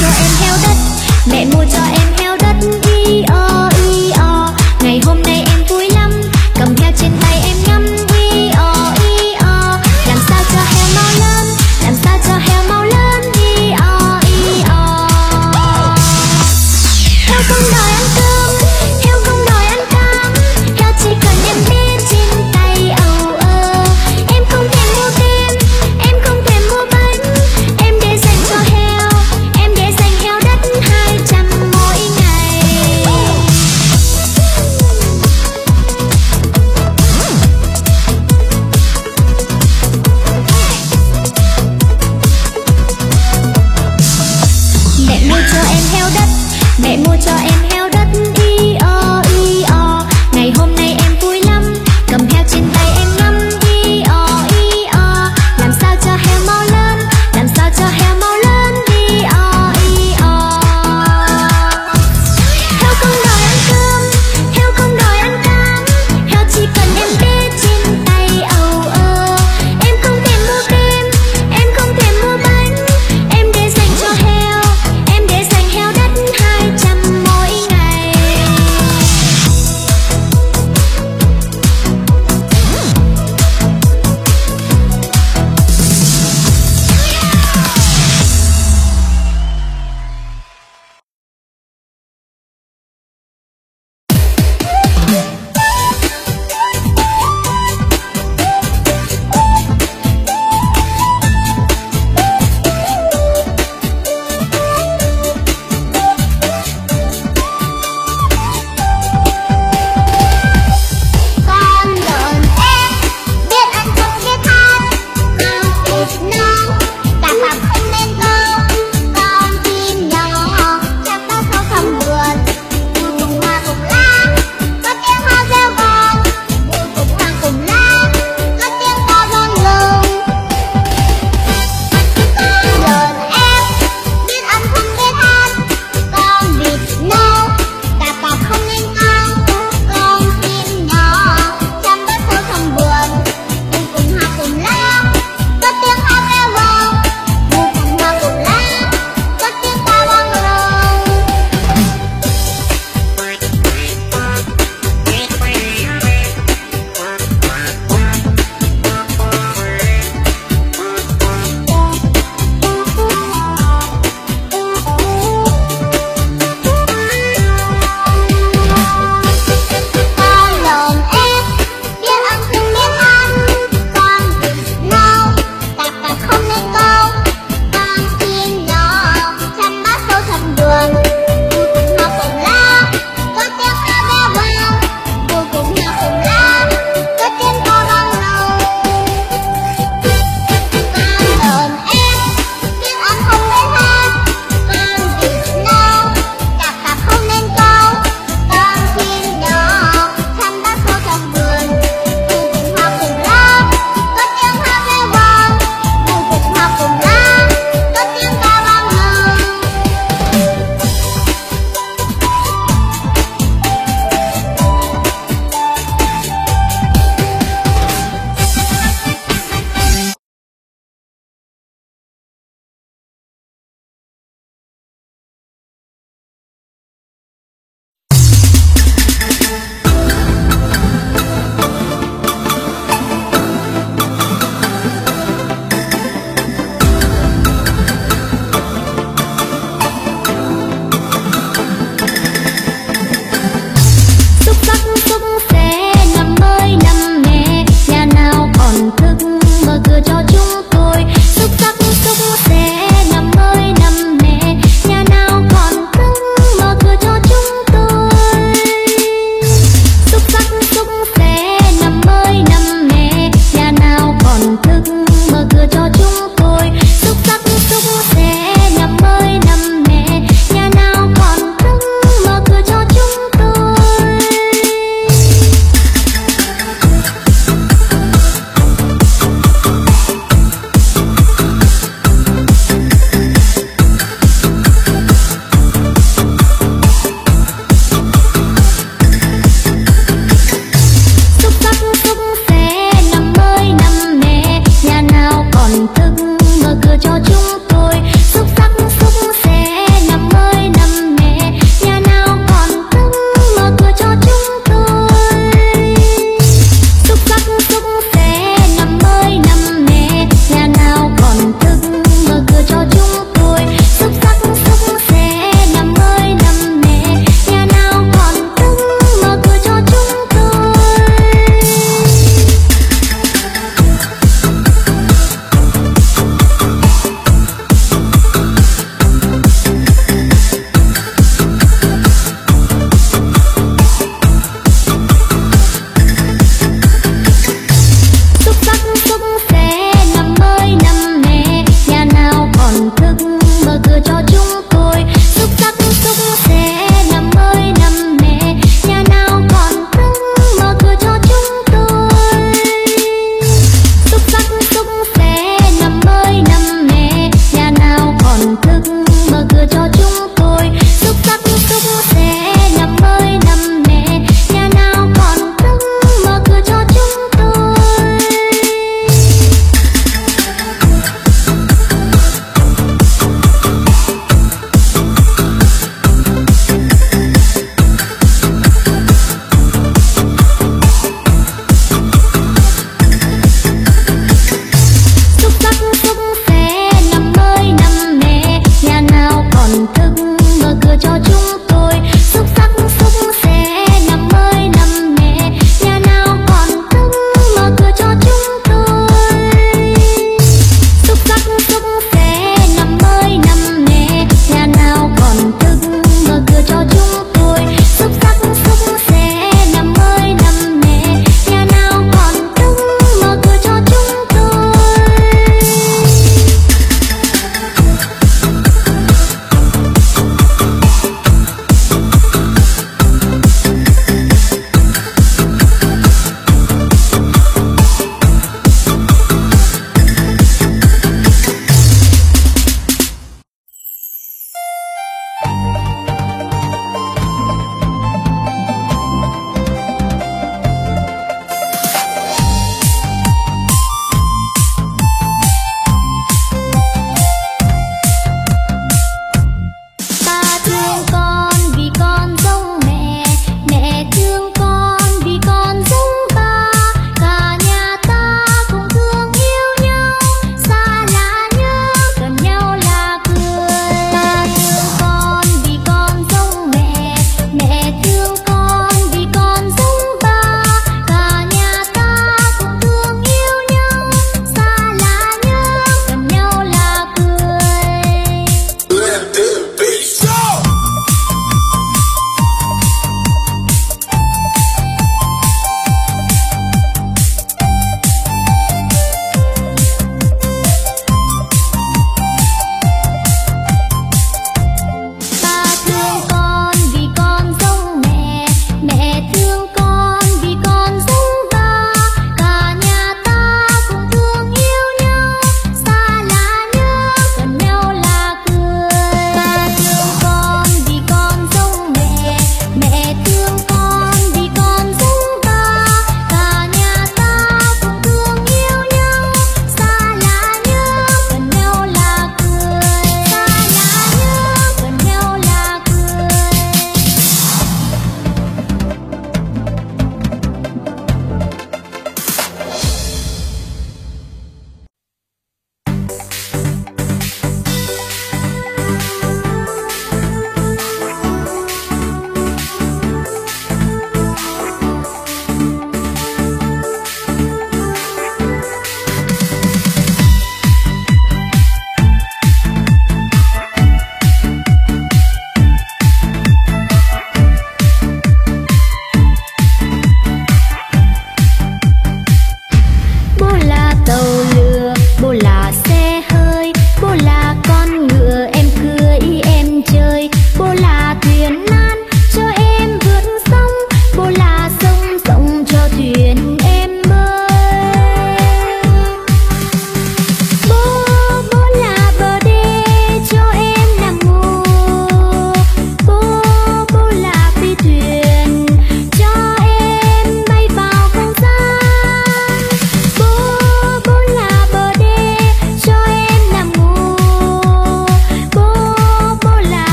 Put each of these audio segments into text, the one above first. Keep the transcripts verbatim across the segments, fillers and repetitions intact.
cho em heo đất, mẹ mua cho em heo đất. Y o y o, ngày hôm nay em vui lắm, cầm heo trên tay em ngắm. Y o y o, làm sao cho heo mau lớn, làm sao cho heo mau lớn. Y o y o. Heo không đòi ăn cơm, heo không đòi ăn cám, heo chỉ cần em bé trên tay. Âu ơ, em không thèm mua kem, em không thèm mua bánh, em để dành cho heo, em để dành heo đất hai trăm mỗi ngày. Mẹ mua cho em heo đất, mẹ mua cho em heo đất. Y o y o, ngày hôm nay em vui lắm, cầm heo trên tay em ngắm. Y o y o, làm sao cho heo mau lớn, làm sao cho heo mau lớn. Y o y o. Heo không đòi ăn cơm, heo không đòi ăn cám, heo chỉ cần em bé trên tay. Âu ơ, em không thèm mua kem, em không thèm mua bánh, em để dành cho heo, em để dành heo đất hai trăm mỗi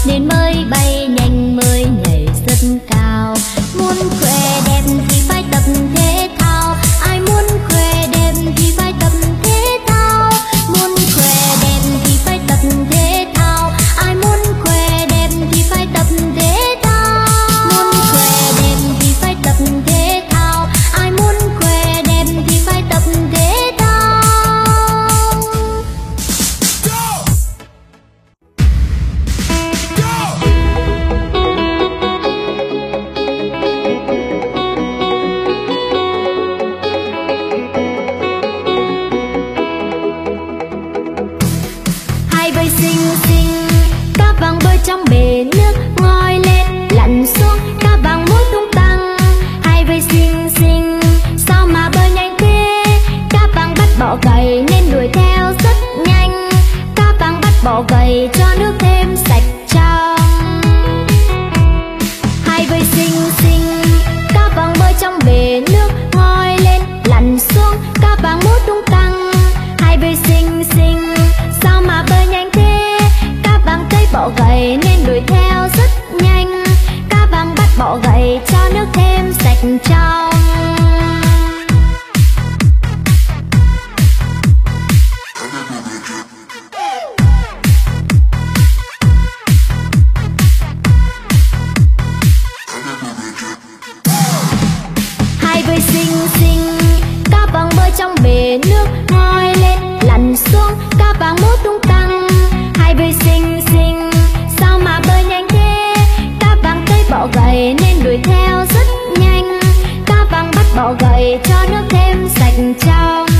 nên mới bay nhanh mới nhảy rất cao. Muốn khỏe đẹp thì phải tập thể thao, ai muốn khỏe đẹp thì phải tập thể thao. Muốn khỏe đẹp thì phải tập thể thao, ai muốn khỏe đẹp thì phải tập thể thao. Muốn khỏe đẹp thì phải tập thể thao, ai muốn khỏe đẹp thì phải tập thể thao. Hai bơi xinh xinh, cá vàng bơi trong bể nước, ngoi lên lặn xuống, cá vàng múa tung tăng. Hai bơi xinh xinh, sao mà bơi nhanh thế? Cá vàng bắt bọ gầy nên đuổi theo rất nhanh. Cá vàng bắt bọ gầy cho nước thêm sạch trong. Hai bơi xinh xinh, cá vàng bơi trong bể nước, ngoi lên lặn xuống, cá vàng múa tung tăng. Hai bơi xinh xinh, sao mà bơi nhanh thế? Cá vàng thấy bọ gầy nên đuổi theo rất nhanh. Cá vàng bắt bọ gầy cho nước thêm sạch trong. Hai bơi xinh xinh, cá vàng bơi trong bể nước, ngoi lên lặn xuống, cá vàng múa tung tăng. Hai bơi xinh xinh, sao mà bơi nhanh thế? Cá vàng thấy bọ gầy nên đuổi theo rất nhanh. Cá vàng bắt bọ gầy cho nước thêm sạch trong.